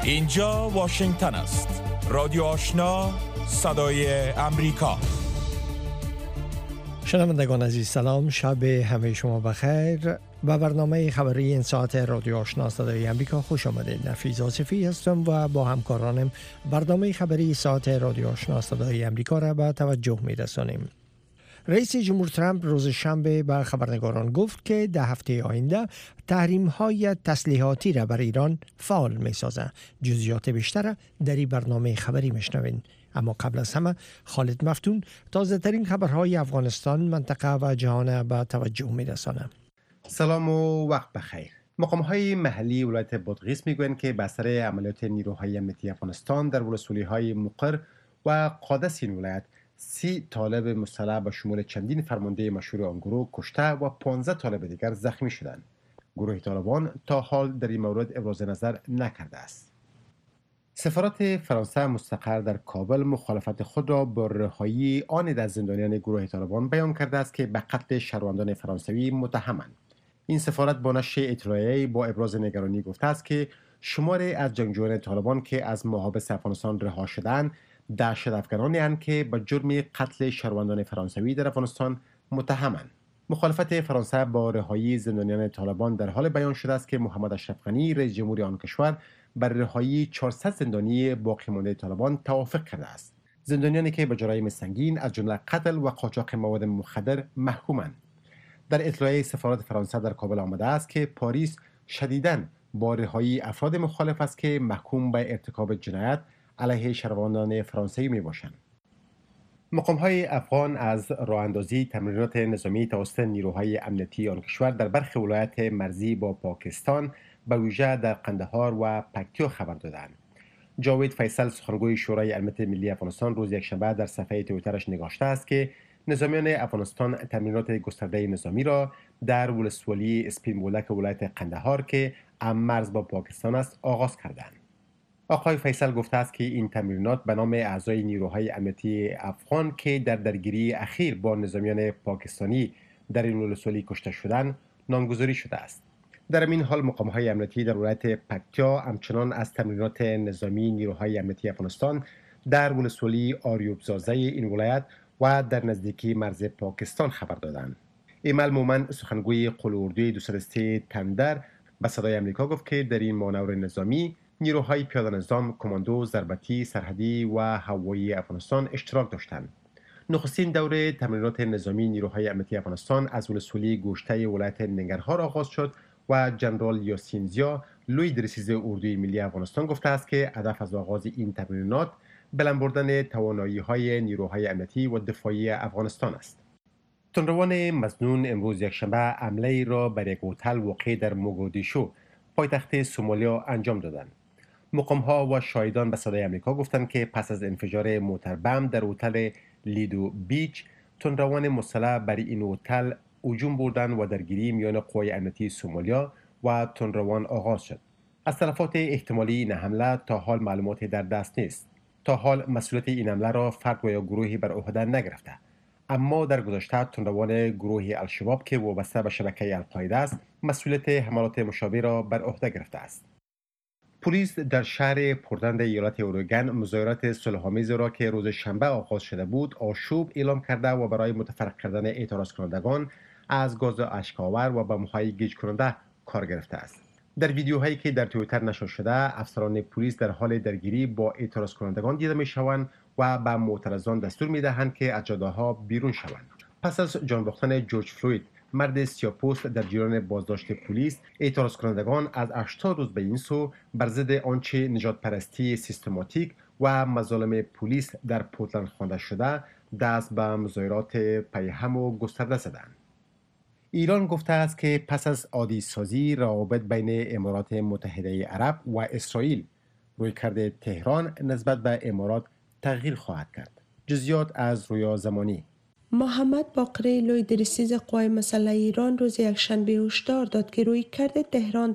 اینجا واشنگتن است. رادیو آشنا، صدای امریکا. شنوندگان عزیز سلام، شب همه شما بخیر. با برنامه خبری این ساعت رادیو آشنا صدای امریکا خوش آمدید. نفیز آصفی هستم و با همکارانم برنامه خبری ساعت رادیو آشنا صدای امریکا را به توجه می رسانیم. رئیس جمهور ترامپ روز شنبه به خبرنگاران گفت که در هفته آینده تحریم‌های تسلیحاتی را بر ایران فعال می‌سازد. جزئیات بیشتر در این برنامه خبری می‌شنوین. اما قبل از همه خالد مفتون تازه‌ترین خبرهای افغانستان، منطقه و جهان به توجه می‌رساند. سلام و وقت بخیر. مقام‌های محلی ولایت بادغیس میگویند که بر اثر عملیات نیروهای امنیتی افغانستان در ولسوالی‌های مقر و قادس این ولایت 30 طالب مسلح به شمول چندین فرمانده مشهور آن گروه کشته و 15 طالب دیگر زخمی شدند. گروه طالبان تا حال در این مورد ابراز نظر نکرده است. سفارت فرانسه مستقر در کابل مخالفت خود را با رهایی آن از زندانیان گروه طالبان بیان کرده است که به قتل شهروندان فرانسوی متهمند. این سفارت با نشر اطلاعیه‌ای با ابراز نگرانی گفته است که شماری از جنگجویان طالبان که از محابس افغانستان رها شدند دهشت‌افکنانی اند که به جرم قتل شهروندان فرانسوی در افغانستان متهمند. مخالفت فرانسه با رهایی زندانیان طالبان در حال بیان شده است که محمد اشرف غنی رئیس جمهور آن کشور بر رهایی 400 زندانی باقی مانده طالبان توافق کرده است. زندانیانی که به جرایم سنگین از جمله قتل و قاچاق مواد مخدر محکومند. در اطلاعیه سفارت فرانسه در کابل آمده است که پاریس شدیداً با رهایی افراد مخالف است که محکوم به ارتکاب جنایت علیه شهروندان فرانسوی میباشند. مقام‌های افغان از راه‌اندازی تمرینات نظامی توسط نیروهای امنیتی آن کشور در برخی ولایات مرزی با پاکستان به ویژه در قندهار و پکتیا خبر دادند. جاوید فیصل سخنگوی شورای امنیت ملی افغانستان روز یکشنبه در صفحه توییترش نگاشته است که نظامیان افغانستان تمرینات گسترده نظامی را در ولسوالی اسپین بولک ولایت قندهار که هم مرز با پاکستان است آغاز کردند. آقای فیصل گفته است که این تمرینات به نام اعضای نیروهای امنیتی افغان که در درگیری اخیر با نظامیان پاکستانی در این ولسوالی کشته شدند نامگذاری شده است. در این حال مقام‌های امنیتی در ولایت پکتیا همچنان از تمرینات نظامی نیروهای امنیتی افغانستان در ولسوالی آریوبزازه این ولایت و در نزدیکی مرز پاکستان خبر دادند. ایمل مومن سخنگوی قول اردوی 203 تندر به صدای آمریکا گفت که در این مانور نظامی نیروهای پیاده نظام، کماندو، ضربتی، سرحدی و هوایی افغانستان اشتراک داشتند. نخستین دوره تمرینات نظامی نیروهای امنیتی افغانستان از ولسوالی گوشته ولایت ننگرهار آغاز شد و جنرال یاسین زیا لوی درسیز اردوی ملی افغانستان گفته است که هدف از آغاز این تمرینات بلند بردن توانایی‌های نیروهای امنیتی و دفاعی افغانستان است. تندروان مظنون امروز یکشنبه حمله را بر یک هتل واقع در موگادیشو پایتخت سومالیا انجام دادند. مقام‌ها و شاهدان به صدای آمریکا گفتند که پس از انفجار موتر بم در هتل لیدو بیچ تندروان مسلح بر این هتل هجوم بردند و درگیری میان قوای امنیتی سومالیا و تندروان آغاز شد. از تلفات احتمالی این حمله تا حال معلوماتی در دست نیست. تا حال مسئولیت این حمله را فرد و یا گروهی بر عهده نگرفته. اما در گذشته تندروان گروه الشباب که وابسته به شبکه القاعده است مسئولیت حملات مشابه را بر عهده گرفته است. پلیس در شهر پورتلند ایالت اورگن مظاهرات صلح‌آمیز را که روز شنبه آغاز شده بود آشوب اعلام کرده و برای متفرق کردن اعتراض کنندگان از گاز اشک‌آور و بمب‌های گیج کننده کار گرفته است. در ویدیوهایی که در توییتر نشر شده افسران پلیس در حال درگیری با اعتراض کنندگان دیده می‌شوند و به معترضان دستور می‌دهند که از جاده‌ها بیرون شوند. پس از جان باختن جورج فلوید مرد سیاه‌پوست در جریان بازداشت پلیس اعتراض کنندگان از 80 روز به این سو بر ضد آنچه نژاد پرستی سیستماتیک و مظالم پلیس در پورتلند خوانده شده دست به مظاهرات پیهم و گسترده زدند. ایران گفته است که پس از عادی سازی روابط بین امارات متحده عرب و اسرائیل رویکرد تهران نسبت به امارات تغییر خواهد کرد. جزئیات از رویا زمانی. محمد باقر لوی درسیز قوای مسلح ایران روز یکشنبه هشدار داد که رویکرد تهران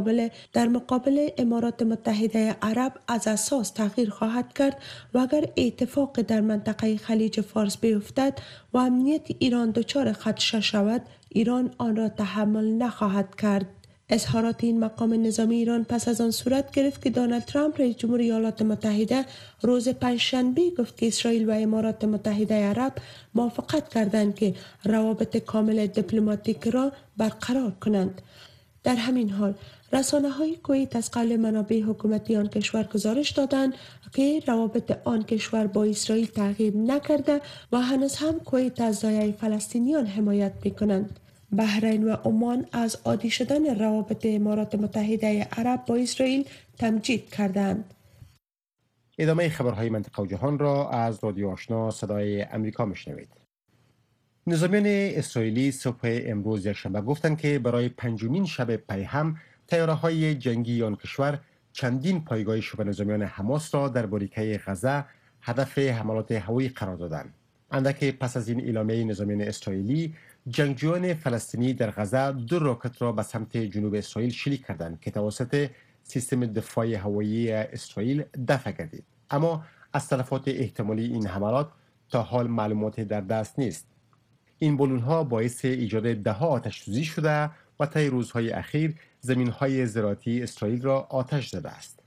در مقابل امارات متحده عرب از اساس تغییر خواهد کرد و اگر اتفاق در منطقه خلیج فارس بیفتد و امنیت ایران دچار خدشه شود ایران آن را تحمل نخواهد کرد. اظهارات این مقام نظامی ایران پس از آن صورت گرفت که دونالد ترامپ رئیس جمهور ایالات متحده روز پنجشنبه گفت که اسرائیل و امارات متحده عرب موافقت کردند که روابط کامل دیپلماتیک را برقرار کنند. در همین حال رسانه‌های کویت از قبل منابع حکومتی آن کشور گزارش دادند که روابط آن کشور با اسرائیل تغییر نکرده و هنوز هم کویت از ضایع فلسطینیان حمایت می‌کنند. بحرین و عمان از عادی شدن روابط امارات متحده عرب با اسرائیل تمجید کردند. ادامه خبرهای منطقه و جهان را از رادیو آشنا صدای امریکا میشنوید. نظامیان اسرائیلی صبح امروز یکشنبه گفتند که برای پنجمین شب پی هم طیاره‌های جنگی آن کشور چندین پایگاه شبه نظامیان حماس را در باریکه غزه هدف حملات هوایی قرار دادند. اندک پس از این اعلامیه نظامیان اسرائیلی، جنگجویان فلسطینی در غزه 2 راکت را به سمت جنوب اسرائیل شلیک کردند که توسط سیستم دفاع هوایی اسرائیل دفع گردید. اما از تلفات احتمالی این حملات تا حال معلومات در دست نیست. این بالون‌ها باعث ایجاد ده‌ها آتش‌سوزی شده و طی روزهای اخیر زمین‌های زراعتی اسرائیل را آتش زده است.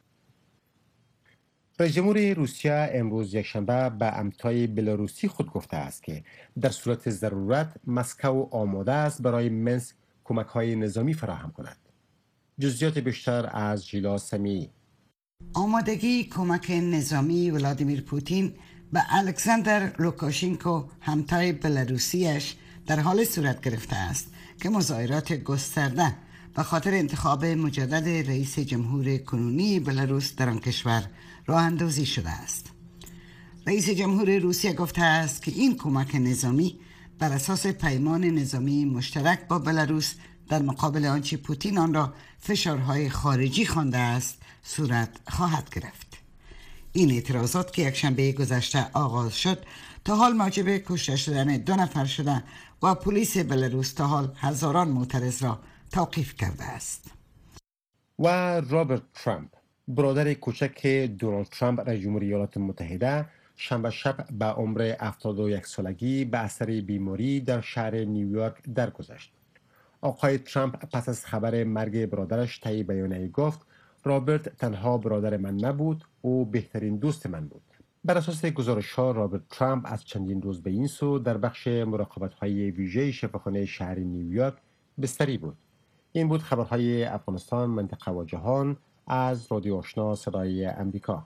رئیس جمهور روسیه امروز یکشنبه به امتای بلاروسی خود گفته است که در صورت ضرورت مسکو آماده است برای منسک کمک‌های نظامی فراهم کند. جزئیات بیشتر از ژیلا سمیعی. آمادگی کمک نظامی ولادیمیر پوتین به الکساندر لوکاشنکو همتای بلاروسیش در حال صورت گرفته است که مظاهرات گسترده به خاطر انتخاب مجدد رئیس جمهور کنونی بلاروس در آن کشور راه اندازی شده است. رئیس جمهور روسیه گفته است که این کمک نظامی بر اساس پیمان نظامی مشترک با بلاروس در مقابل آنچه پوتین آن را فشارهای خارجی خوانده است صورت خواهد گرفت. این اعتراضات که یکشنبه گذشته آغاز شد تا حال موجب کشته شدن 2 نفر شده و پلیس بلاروس تا حال هزاران معترض را توقیف کرده است. و رابرت ترامپ، برادر کوچک دونالد ترامپ رئیس جمهور ایالات متحده، شنبه شب به عمر 71 سالگی به اثر بیماری در شهر نیویورک درگذشت. آقای ترامپ پس از خبر مرگ برادرش طی بیانیه‌ای گفت: رابرت تنها برادر من نبود، او بهترین دوست من بود. بر اساس گزارش‌ها رابرت ترامپ از چندین روز به این سو در بخش مراقبت‌های ویژه شفاخانه شهر نیویورک بستری بود. این بود خبرهای افغانستان، منطقه و جهان از رادیو آشنا صدای امریکا.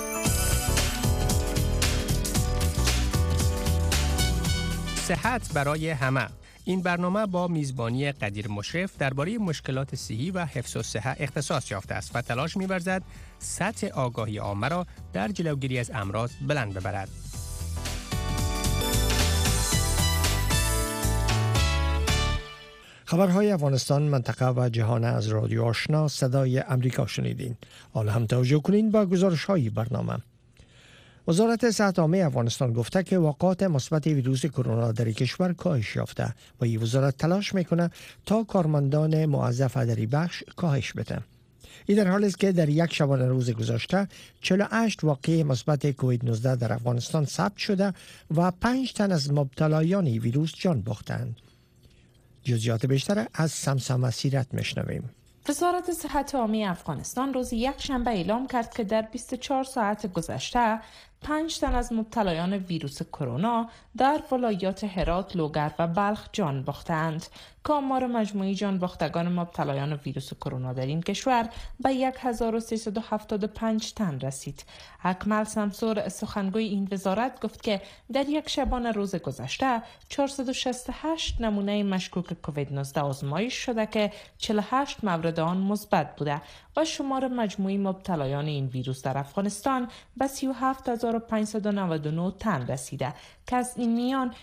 صحت برای همه. این برنامه با میزبانی قدیر مشرف درباره مشکلات صحی و حفظ الصحه اختصاص یافته است و تلاش می‌ورزد سطح آگاهی عامه را در جلوگیری از امراض بلند ببرد. خبرهای افغانستان، منطقه و جهان از رادیو آشنا صدای امریکا شنیدین. حالا هم توجه کنین با گزارش‌های برنامه. وزارت صحت عامه افغانستان گفته که واقعات مثبت ویروس کرونا در کشور کاهش یافته و این وزارت تلاش میکنه تا کارمندان موظف در این بخش کاهش بده. این در حالی است که در یک شبانه روز گذشته 48 واقعه مثبت کووید 19 در افغانستان ثبت شده و 5 تن از مبتلایان ویروس جان باختند. جزئیات بیشتر از سمسم سیرت میشنویم. وزارت صحت عامه افغانستان روز یکشنبه اعلام کرد که در 24 ساعت گذشته 5 تن از مبتلایان ویروس کرونا در ولایات هرات، لوگر و بلخ جان باختند که آمار مجموعی جان باختگان مبتلایان ویروس کرونا در این کشور به 1375 تن رسید. اکمل سمسور، سخنگوی این وزارت، گفت که در یک شبانه روز گذشته 468 نمونه مشکوک کووید 19 آزمایش شده که 48 مورد آن مثبت بوده و شمار مجموعی مبتلایان این ویروس در افغانستان به 37599 تن رسیده که از این میان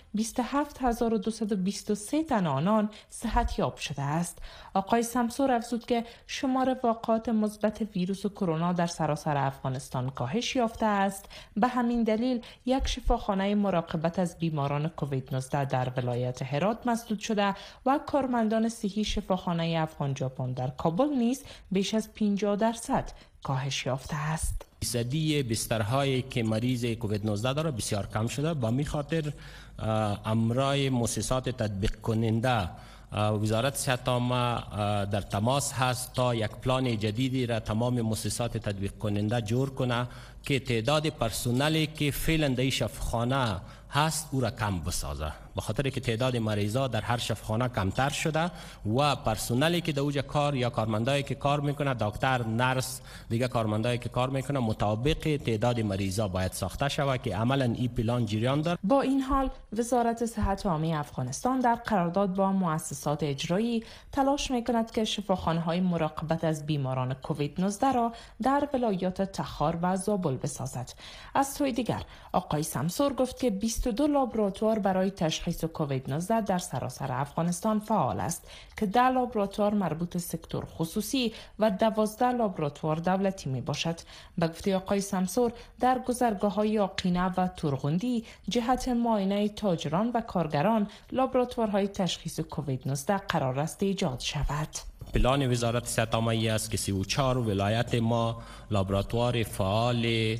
27223 تن آنان صحت یاب شده است. آقای سمسور افزود که شمار واقعات مثبت ویروس کرونا در سراسر افغانستان کاهش یافته است. به همین دلیل یک شفاخانه مراقبت از بیماران کووید 19 در ولایت هرات مسدود شده و کارمندان صحی شفاخانه افغان ژاپن در کابل نیز بیش از 50% کاهش یافته است. فیصدی بسترهایی که مریض کووید 19 داره بسیار کم شده. با می خاطر امرای مؤسسات تطبیق کننده وزارت صحت عامه در تماس هست تا یک پلان جدیدی را تمام مؤسسات تطبیق کننده جور کنه که تعداد پرسنلی که فعلا در شفاخانه هست او را کم بسازه، به خاطر که تعداد مریضا در هر شفاخانه کمتر شده و پرسنلی که در اوج کار یا کارمندایی که کار میکنه، دکتر، نرس، دیگه کارمندایی که کار میکنه، مطابق تعداد مریضا باید ساخته شود که عملا این پلان جریان داره. با این حال وزارت صحت عامه افغانستان در قرارداد با مؤسسات اجرایی تلاش میکند که شفاخانه‌های مراقبت از بیماران کووید 19 را در ولایات تخار و زابل بسازد. از سوی دیگر آقای سمسور گفت که 22 لابراتوار برای تشخیص کووید 19 در سراسر افغانستان فعال است که 10 لابراتوار مربوط سکتور خصوصی و 12 لابراتوار دولتی می باشد. به گفته آقای سمسور در گذرگاه‌های آقینه و تورغندی جهت معاینه تاجران و کارگران لابراتوارهای تشخیص کووید 19 قرار است ایجاد شود. پلان وزارت صحت عامه است که 34 ولایت ما لابراتوار فعال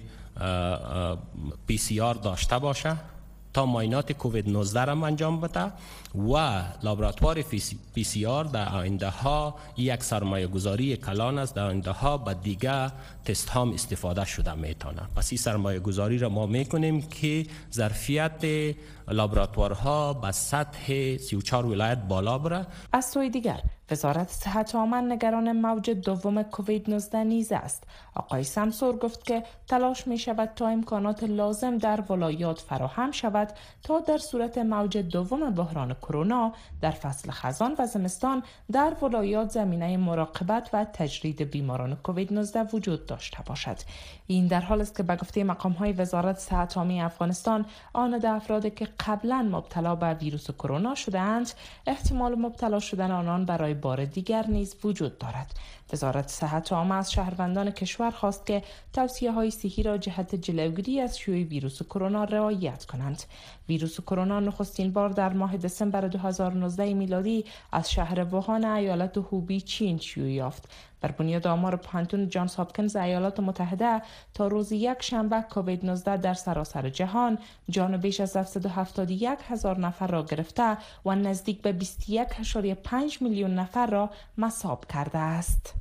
PCR داشته باشه تا معاینات کووید 19 را انجام بده و لابراتوار PCR در آینده ها یک سرمایه گذاری کلان است. در آینده ها به دیگه تست هم استفاده شده میتونه. پس این سرمایه گذاری را ما میکنیم که ظرفیت لابراتوارها به سطح 34 ولایت بالا بره. از سوی دیگر وزارت صحت عامه نگران موج دوم کووید 19 نیز است. آقای سمسور گفت که تلاش می شود تا امکانات لازم در ولایات فراهم شود تا در صورت موج دوم بحران کرونا در فصل خزان و زمستان در ولایات زمینه مراقبت و تجرید بیماران کووید 19 وجود داشته باشد. این در حال است که به گفته مقام‌های وزارت صحت عامه افغانستان آن افرادی که قبلا مبتلا به ویروس کرونا شده‌اند احتمال مبتلا شدن آنان برای بار دیگر نیز وجود دارد. وزارت صحت عامه از شهروندان کشور خواست که توصیه‌های صحی را جهت جلوگیری از شیوع ویروس کرونا رعایت کنند. ویروس کرونا نخستین بار در ماه دسامبر 2019 میلادی از شهر ووهان ایالت هوبی چین شیوع یافت. بر بنیاد آمار پانتون جانز هاپکینز ایالات متحده تا روز یک شنبه کووید 19 در سراسر جهان جان بیش از 771,000 نفر را گرفته و نزدیک به 21.5 میلیون نفر را مصاب کرده است.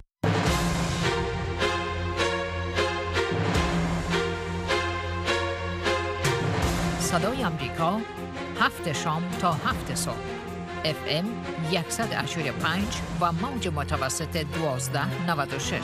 صدای آمریکا 7 شام تا 7 صبح FM 100.5 و موج متوسط 1296.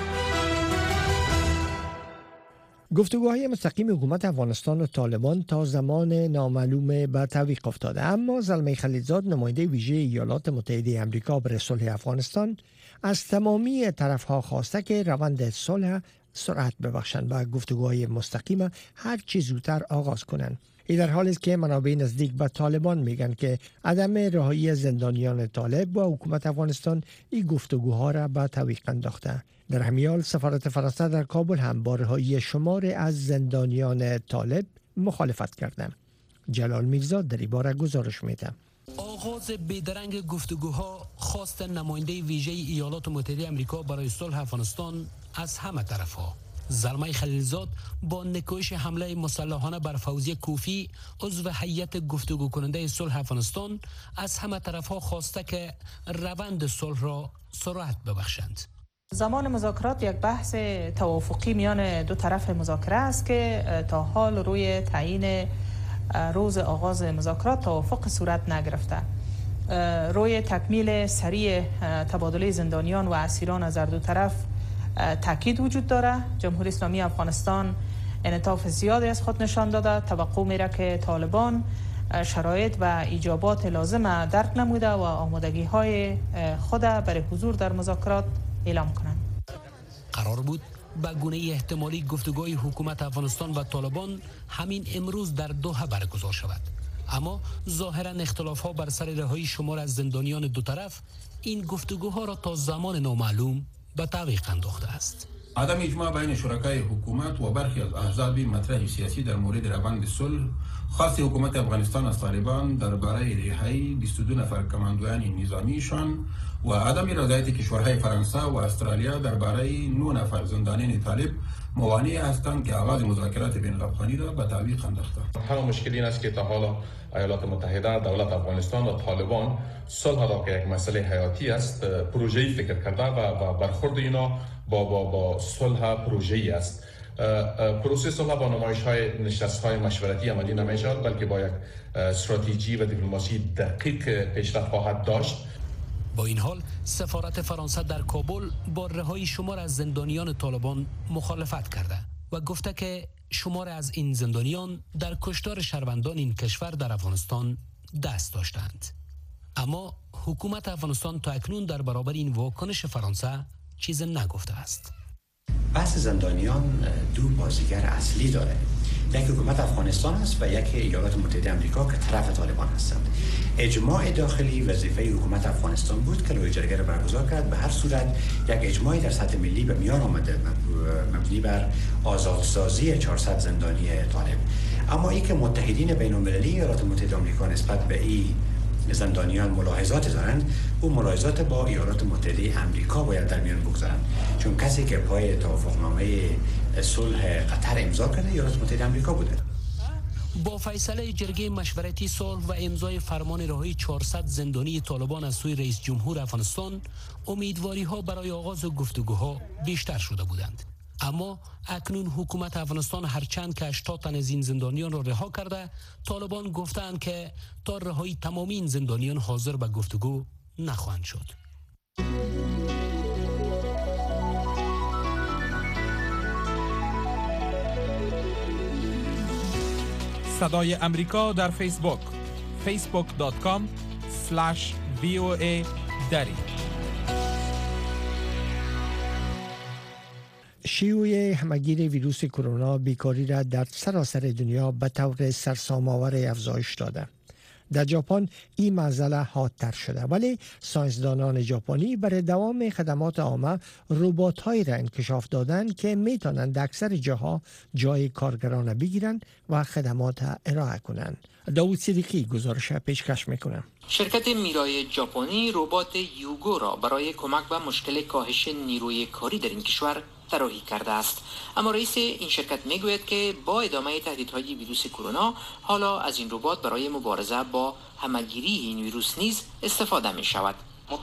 گفتگوهای مستقیم حکومت افغانستان و طالبان تا زمان نامعلوم به تعویق افتاده، اما زلمه خلیلزاد نماینده ویژه ایالات متحده آمریکا برای صلح افغانستان از تمامی طرفها خواسته که روند صلح سرعت ببخشند و گفتگوهای مستقیم هر چه زودتر آغاز کنند. این در حالی است که منابع نزدیک به طالبان میگن که عدم رهایی زندانیان طالب با حکومت افغانستان این گفتگوها را به تعویق انداخته. در همین حال سفارت فرانسه در کابل هم با رهایی شماری از زندانیان طالب مخالفت کرده. جلال میرزا در این باره گزارش میده. آغاز بیدرنگ گفتگوها خواست نماینده ویژه ایالات متحده آمریکا برای صلح افغانستان از همه طرفها. زلمه خلیلزاد با نکوش حمله مسلحانه بر فوزی کوفی عضو هیئت گفتگو کننده صلح افغانستان از همه طرفها خواسته که روند صلح را سرعت ببخشند. زمان مذاکرات یک بحث توافقی میان دو طرف مذاکره است که تا حال روی تعیین روز آغاز مذاکرات توافق صورت نگرفته. روی تکمیل سریع تبادل زندانیان و اسیران از هر دو طرف تاکید وجود داره. جمهوری اسلامی افغانستان انعطاف زیادی از خود نشان داده. توقع میره که طالبان شرایط و ایجابات لازم درک نموده و آمادگی های خود برای حضور در مذاکرات اعلام کنند. قرار بود به گونه احتمالی گفتگوهای حکومت افغانستان و طالبان همین امروز در دوحه برگزار شود، اما ظاهرا اختلاف‌ها بر سر رهایی شمار از زندانیان دو طرف این گفتگوها را تا زمان نامعلوم به تعویق انداخته است. عدم اجماع بین شرکای حکومت و برخی از احزاب مطرح سیاسی در مورد روند صلح، خواست حکومت افغانستان از طالبان درباره رهایی 22 نفر کماندویان نظامیشان و عدم رضایت کشورهای فرانسه و استرالیا درباره 9 نفر زندانیان طالب موانع هستند که آغاز مذاکرات بین الافغانی را به تعویق انداخته. تنها مشکل این است که تا حالا ایالات متحده، دولت افغانستان و طالبان صلح را که یک مسئله حیاتی است پروژه‌ای فکر کرده و برخورد اینا با صلح پروژه‌ای است. پروسه صلح با نمایش‌های نشست‌های مشورتی عملی نمی‌شود، بلکه با یک استراتژی و دیپلماسی دقیق پیشرفت خواهد داشت. با این حال سفارت فرانسه در کابل با رهایی شمار از زندانیان طالبان مخالفت کرده و گفته که شمار از این زندانیان در کشتار شهروندان این کشور در افغانستان دست داشتند. اما حکومت افغانستان تا اکنون در برابر این واکنش فرانسه چیز نگفته است. بحث زندانیان دو بازیگر اصلی داره، یک حکومت افغانستان است و یک ایالات متحده آمریکا که طرف طالبان هستند. اجماع داخلی وظیفه حکومت افغانستان بود که لایحه جرگه را برگزار کرد. به هر صورت یک اجماعی در سطح ملی به میان آمده مبنی بر آزادسازی 400 زندانی طالب. اما ای که متحدین بین‌المللی ایالات متحده آمریکا نسبت به این زندانیان ملاحظات دارند، او ملاحظات با ایالات متحده آمریکا باید در میان بگذارند، چون کسی که پای توافقنامه صلح قطر امضا کرده ایالات متحده آمریکا بوده. با فیصله جرگه مشورتی صلح و امضای فرمان رهایی 400 زندانی طالبان از سوی رئیس جمهور افغانستان، امیدواری ها برای آغاز گفتگوها بیشتر شده بودند. اما اکنون حکومت افغانستان هرچند که 80 تن از این زندانیان را رها کرده، طالبان گفتند که تا رهایی تمامی این زندانیان حاضر به گفتگو نخواهند شد. صدای امریکا در فیسبوک facebook.com/VOA دری. شیوع همگیر ویروس کرونا بیکاری را در سراسر دنیا به طور سرسام‌آور افزایش داده. در ژاپن این معضله حادتر شده، ولی ساینسدانان ژاپنی برای دوام خدمات عامه ربات‌هایی را انکشاف دادند که میتونند در اکثر جاها جای کارگران بگیرند و خدمات ارائه کنند. داوود صدیقی گزارش پیشکش میکنه. شرکت میرای ژاپنی ربات یوگو را برای کمک به مشکل کاهش نیروی کاری در این کشور طراحی کرده است. اما رئیس این شرکت میگوید که با ادامه تهدیدهای ویروس کرونا حالا از این ربات برای مبارزه با همه‌گیری این ویروس نیز استفاده می شود.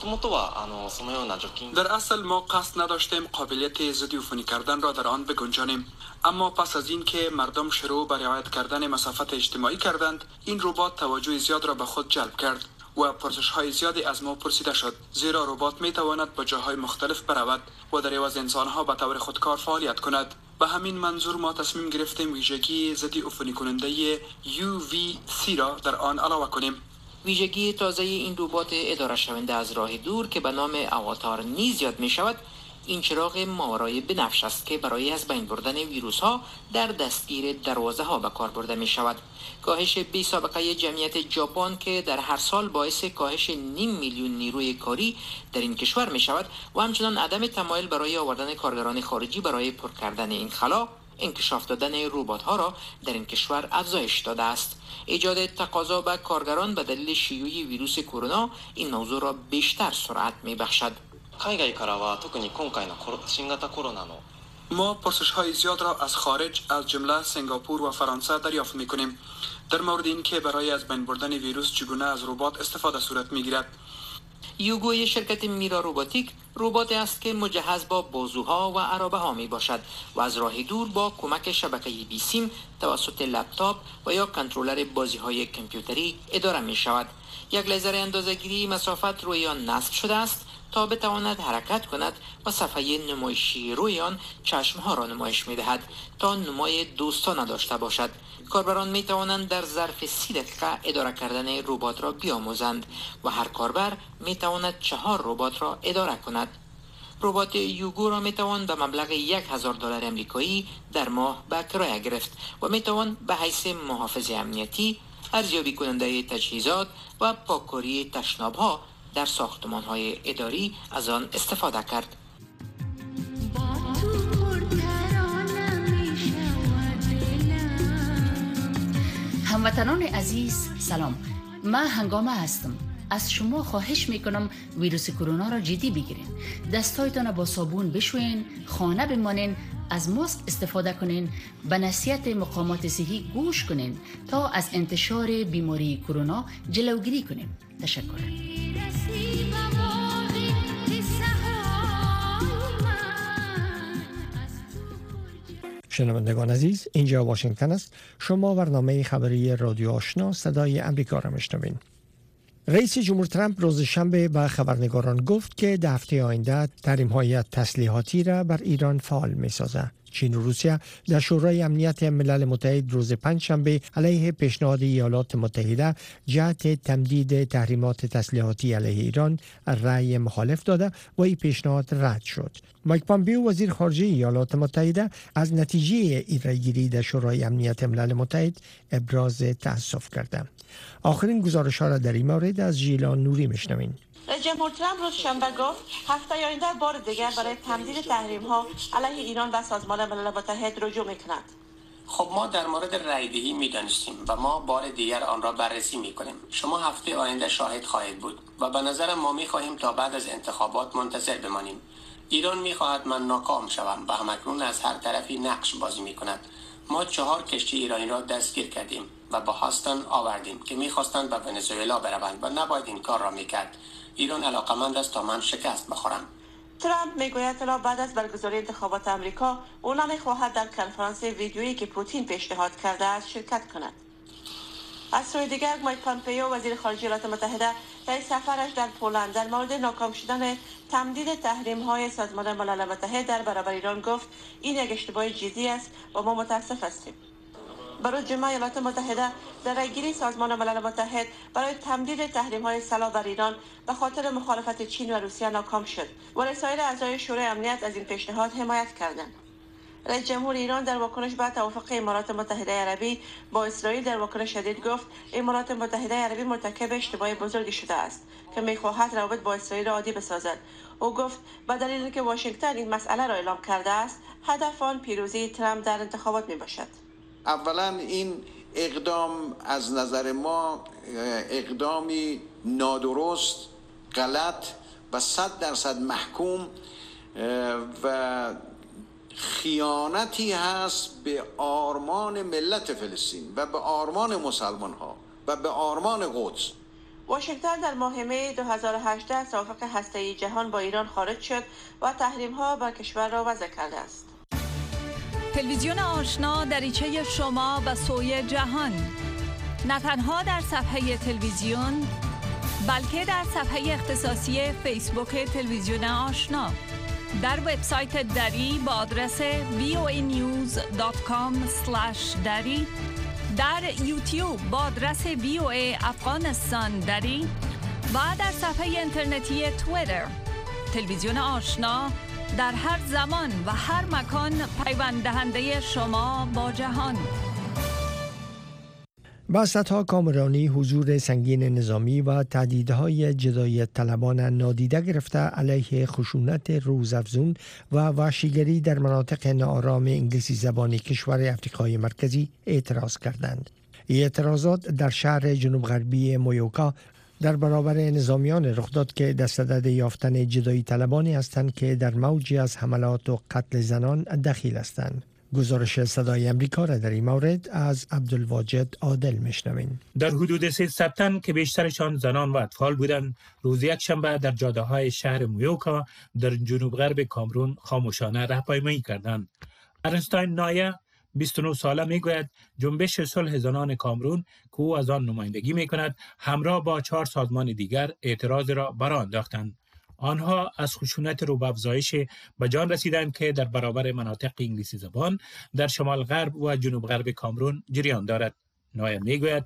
در اصل ما قصد نداشتیم قابلیت ضد عفونی کردن را در آن بگنجانیم، اما پس از این که مردم شروع به رعایت کردن مسافت اجتماعی کردند، این ربات توجه زیاد را به خود جلب کرد و پرسش‌های زیادی از ما پرسیده شد، زیرا ربات می‌تواند به جاهای مختلف برود و در عوض انسان‌ها به طور خودکار فعالیت کند. به همین منظور ما تصمیم گرفتیم ویژگی ضد عفونی کننده UVC را در آن علاوه کنیم. ویژگی تازه این ربات اداره شونده از راه دور که به نام اواتار نیز یاد می شود، این چراغ ماورای بنفش است که برای از بین بردن ویروس ها در دستگیر دروازه ها به کار برده می شود. کاهش بی سابقه جمعیت ژاپن که در هر سال باعث کاهش 500,000 نیروی کاری در این کشور می شود و همچنان عدم تمایل برای آوردن کارگران خارجی برای پر کردن این خلا، انکشاف دادن ربات ها را در این کشور افزایش داده است. ایجاد تقاضا به کارگران به دلیل شیوع ویروس کرونا این موضوع را بیشتر سرعت می بخشد. ما پرسش‌های زیاد را از خارج از جمله سنگاپور و فرانسه دریافت می‌کنیم در مورد اینکه برای از بین بردن ویروس چگونه از ربات استفاده صورت می‌گیرد. یوگوی شرکت میرا روباتیک ربات است که مجهز با بازوها و عرابه ها می باشد و از راه دور با کمک شبکه بی سیم توسط لپتاپ و یا کنترلر بازی های کامپیوتری اداره می شود. یک لیزر اندازه‌گیری مسافت روی آن نصب شده است تا بتواند حرکت کند و صفحه نمایشی روی آن چشمها را نمایش می دهد تا نمای دوستانه داشته باشد. کاربران می توانند در ظرف 30 دقیقه اداره کردن ربات را بیاموزند و هر کاربر می تواند 4 ربات را اداره کند. ربات یوگو را می توان به مبلغ $1,000 امریکایی در ماه به کرایه گرفت و می توان به حیث محافظ امنیتی، ارزیابی کننده تجهیزات و پاککاری تشناب‌ها در ساختمان‌های اداری از آن استفاده کرد. هموطنان عزیز سلام، من هنگامه هستم. از شما خواهش میکنم ویروس کرونا را جدی بگیرین. دستایتان را با صابون بشوین، خانه بمانین، از ماسک استفاده کنین، به نصیحت مقامات صحی گوش کنین تا از انتشار بیماری کرونا جلوگیری کنین. تشکر. شنوندگان عزیز، اینجا واشنگتن است. شما برنامه خبری رادیو آشنا صدای امریکا را میشنوین. رئیس جمهور ترامپ روز شنبه به خبرنگاران گفت که در هفته آینده تحریم‌های تسلیحاتی را بر ایران فعال می‌سازد. چین و روسیه در شورای امنیت ملل متحد روز پنجشنبه علیه پیشنهاد ایالات متحده جهت تمدید تحریمات تسلیحاتی علیه ایران رأی مخالف داده و این پیشنهاد رد شد. مایک پامپئو وزیر خارجه ایالات متحده از نتیجه ایره‌گیری در شورای امنیت ملل متحد ابراز تأسف کرده. آخرین گزارش‌ها را در این مورد از ژیلان نوری میشنویم. رئیس جمهور ترامپ روز شنبه گفت هفته آینده بار دیگر برای تمدید تحریم‌ها علیه ایران به سازمان ملل متحد رجوع می‌کند. خب ما در مورد رایدهی می‌دانستیم و ما بار دیگر آن را بررسی می‌کنیم. شما هفته آینده شاهد خواهید بود و به نظر ما می‌خواهیم تا بعد از انتخابات منتظر بمانیم. ایران می‌خواهد من ناکام شوم و همکنون از هر طرفی نقش بازی می‌کند. ما 4 کشتی ایرانی را دستگیر کردیم و به هاستن آوردیم که می‌خواستند به ونزوئلا بروند و نباید این کار را می‌کرد. ایران علاقمند است تا من شکست بخورم. ترامپ میگوید تا بعد از برگزاری انتخابات آمریکا او نمیخواهد در کنفرانس ویدیویی که پوتین پیشنهاد کرده است شرکت کند. از سوی دیگر مایک پامپئو وزیر خارجه ایالات متحده در سفرش در پولند در مورد ناکام شدن تمدید تحریم‌های سازمان ملل متحد در برابر ایران گفت این یک اشتباه جدی است و ما متاسف هستیم. برای جمعه ایالات متحده در رأیگیری سازمان ملل متحد برای تمدید تحریم‌های سلاح بر ایران به خاطر مخالفت چین و روسیه ناکام شد و سایر اعضای شورای امنیت از این پیشنهاد حمایت کردند. رئیس جمهور ایران در واکنش به توافق امارات متحده عربی با اسرائیل در واکنش شدید گفت امارات متحده عربی مرتکب اشتباه بزرگی شده است که می‌خواهد روابط با اسرائیل را عادی بسازد. او گفت به دلیل که واشنگتن این مسئله را اعلام کرده است هدف آن پیروزی ترامپ در انتخابات میباشد. اولا این اقدام از نظر ما اقدامی نادرست، غلط و 100% محکوم و خیانتی هست به آرمان ملت فلسطین و به آرمان مسلمان ها و به آرمان قدس. واشنگتن در ماه می 2018 از توافق هسته‌ای جهان با ایران خارج شد و تحریم‌ها بر کشور را وضع کرده است. تلویزیون آشنا دریچه شما به سوی جهان، نه تنها در صفحه تلویزیون بلکه در صفحه اختصاصی فیسبوک تلویزیون آشنا، در وبسایت دری با آدرس voanews.com/dari، در یوتیوب با آدرس VOA افغانستان دری و در صفحه اینترنتی توییتر. تلویزیون آشنا در هر زمان و هر مکان پیوند دهنده شما با جهان. بحث‌ها کامرانی حضور سنگین نظامی و تهدیدهای جدایت طلبان نادیده گرفته علیه خشونت روزافزون و وحشیگری در مناطق ناآرام انگلیسی زبان کشور افریقای مرکزی اعتراض کردند. این اعتراضات در شهر جنوب غربی مویوکا در برابر نظامیان رخ داد که دستدرد یافتن جدایی طلبانی هستند که در موجی از حملات و قتل زنان دخیل هستند. گزارش صدای امریکا را در این مورد از عبدالواجد عادل میشنویم. در حدود 300 تن که بیشترشان زنان و اطفال بودند، روز یکشنبه در جاده‌های شهر مویوکا در جنوب غرب کامرون خاموشانه راهپیمایی کردند. ارنستاین نایه 29 ساله میگوید جنبش صلح زنان کامرون که او از آن نمایندگی میکند همراه با 4 سازمان دیگر اعتراض را برآ انداختند. آنها از خشونت روبافزایش به جان رسیدند که در برابر مناطق انگلیسی زبان در شمال غرب و جنوب غرب کامرون جریان دارد. نایه میگوید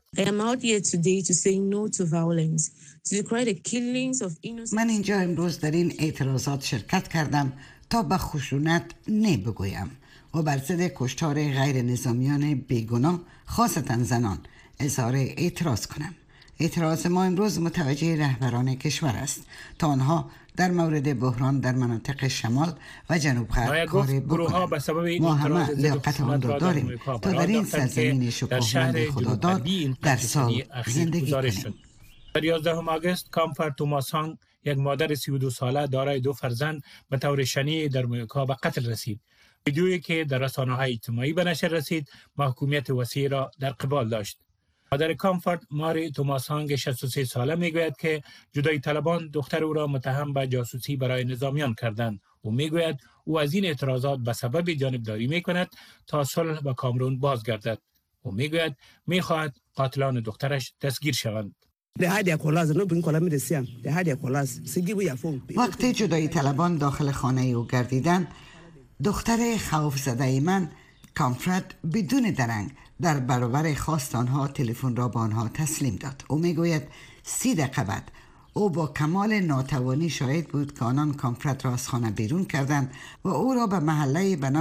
من اینجا امروز در این اعتراضات شرکت کردم تا به خشونت نبگویم و بر ضد کشتار غیر نظامیان بیگناه خاصتا زنان اظهار اعتراض کنم. اعتراض ما امروز متوجه رهبران کشور است تا آنها در مورد بحران در مناطق شمال و جنوب غرب کار بکنند. ما همه لیاقت آن را داریم تا در این سرزمین شکوهمند خداداد در سال زندگی کنیم. در 11 آگوست کامفورت توماسانگ، یک مادر 32 ساله دارای 2 فرزند، به طور شنیع در مویوکا به قتل رسید. ویدیویی که در رسانه‌های اجتماعی به نشر رسید، محکومیت وسیع را در قبال داشت. مادر کامفورت، ماری توماسانگ 63 ساله میگوید که جدایی طلبان دختر او را متهم به جاسوسی برای نظامیان کردند و میگوید او از این اعتراضات به سبب جانبداری میکند تا صلح به کامرون بازگردد و میگوید میخواهد قاتلان دخترش دستگیر شوند. وقتی جدایی طلبان داخل خانه او گردیدند، دختر خوف زده من کامفورت بدون درنگ در برابر خواست آنها تلفن را به آنها تسلیم داد. او میگوید 30 دقیقه بعد او با کمال ناتوانی شاهد بود که آنان کامفورت را از خانه بیرون کردند و او را به محله به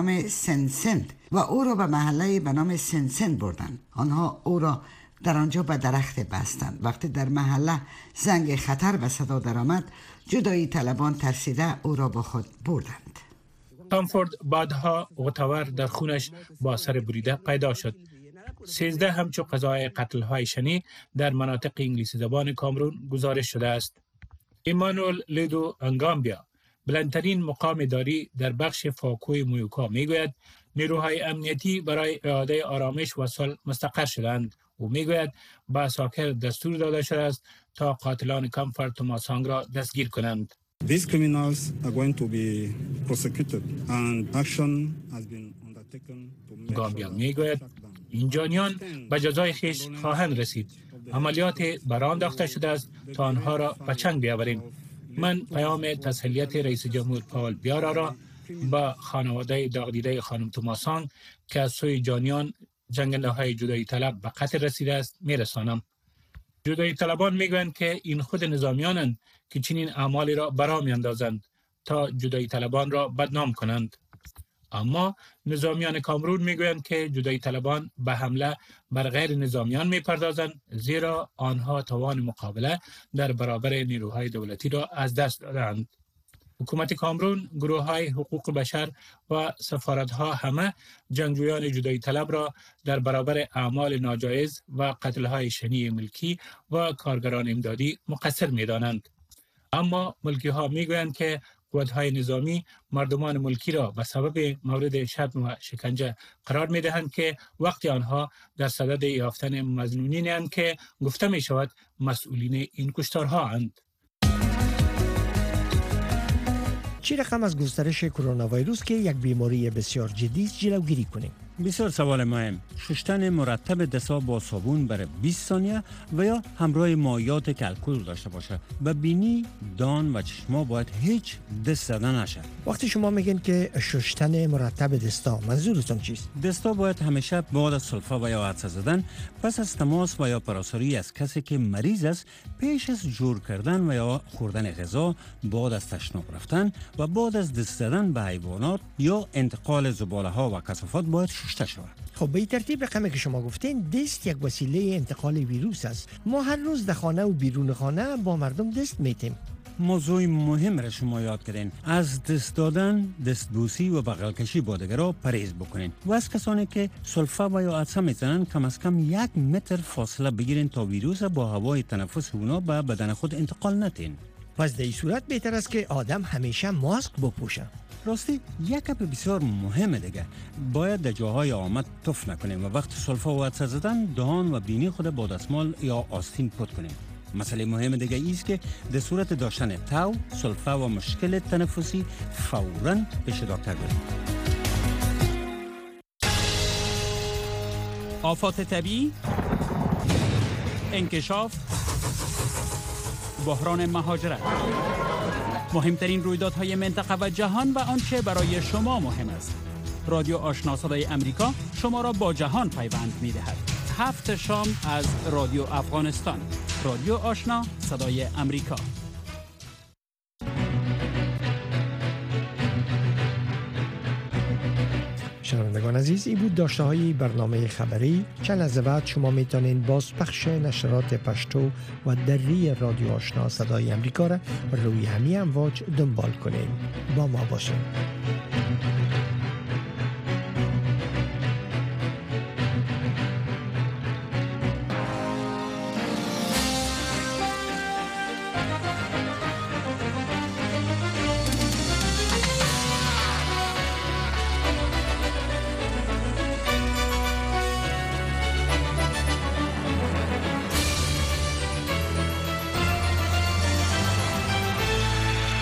نام سنسن بردند. آنها او را در آنجا به درخت بستند. وقتی در محله زنگ خطر به صدا درآمد، جدایی طلبان ترسیده او را با خود بردند. کامفورت بعدها غتور در خونش با سر بریده پیدا شد. 13 همچو قضای قتل‌های شنیع در مناطق انگلیسی زبان کامرون گزارش شده است. ایمانوئل لیدو انگامبیا، بلندترین مقام اداری در بخش فاکوی مویوکا، میگوید نیروهای امنیتی برای اعاده آرامش و صلح مستقر شدند و میگوید به عساکر دستور داده شده است تا قاتلان کامفورت توماسانگ را دستگیر کنند. These criminals are going to be prosecuted and action has been undertaken to make گامبیا میگوید این جانیان به جزای خیش خواهند رسید. عملیات برآن انداخته شده است تا آنها را به چنگ بیاوریم. من پیام تسلیت رئیس جمهور پاول بیارا را به خانواده داغدیده خانم توماسانگ که از سوی جانیان جنگنده های جدایی طلب به قتل رسیده است میرسانم. جدایی طلبان میگویند که این خود نظامیانند که چنین اعمالی را برا میاندازند تا جدایی طلبان را بدنام کنند. اما نظامیان کامرون میگویند که جدایی طلبان به حمله بر غیر نظامیان میپردازند، زیرا آنها توان مقابله در برابر نیروهای دولتی را از دست دادند. حکومت کامرون، گروه‌های حقوق بشر و سفارت‌ها همه جنگجویان جدایی طلب را در برابر اعمال ناجایز و قتل‌های شنیع ملکی و کارگران امدادی مقصر می‌دانند. اما ملکی‌ها می‌گویند که قوت‌های نظامی مردمان ملکی را به سبب مورد شتم و شکنجه قرار می‌دهند که وقتی آنها در صدد یافتن مظنونین‌اند که گفته می‌شود مسئولین این کشتارها اند. چه رقم از گسترش کرونا ویروس که یک بیماری بسیار جدی است جلوگیری کنیم؟ بسیار سوال مهم. شستن مرتب دست‌ها با صابون برای 20 ثانیه و یا همراه مایعات که الکل داشته باشه. به بینی، دان و چشما باید هیچ دست زدن نشه. وقتی شما میگین که شستن مرتب دستا، منظورتون چیست؟ دستا باید همیشه بعد از سلفه و یا عطسه زدن، پس از تماس و یا پراساری از کسی که مریض است، پیش از جور کردن و یا خوردن غذا، بعد از تشناب رفتن و بعد از دست زدن به حیوانات یا انتقال زباله ها و کثافات باید شسته شود. خب به این ترتیب رقمی که شما گفتین، دست یک وسیله انتقال ویروس است. ما هر روز در خانه و بیرون خانه با مردم دست میتیم. موضوع مهم را شما یاد کردین. از دست دادن، دستبوسی و بغل کشی با دیگران پرهیز بکنین و از کسانی که سلفه و یا عطسه میزنن کم از کم 1 متر فاصله بگیرین تا ویروس با هوای تنفس اونا به بدن خود انتقال ندین. پس در این صورت بهتر است که آدم همیشه ماسک بپوشه. راستی یک گپ بسیار مهمه دیگه، باید در جاهای آمد تف نکنیم و وقت سلفه و عطسه زدن دهان و بینی خود با دستمال یا آستین پت کنیم. مسئله مهم دیگه ایست که در صورت داشتن تاو، سلفه و مشکل تنفسی فوراً پیش دکتر بریم. آفات طبیعی، انکشاف، بحران مهاجرت، مهمترین رویدادهای منطقه و جهان و آنچه برای شما مهم است. رادیو آشنا صدای امریکا شما را با جهان پیوند می‌دهد. 7 شام از رادیو افغانستان. رادیو آشنا صدای امریکا. شنوندگان عزیز، این بود داشته های برنامه خبری. چند لحظه بعد شما میتونین بازپخش نشرات پشتو و دری رادیو آشنا صدای امریکا را روی همین امواج دنبال کنین. با ما باشین.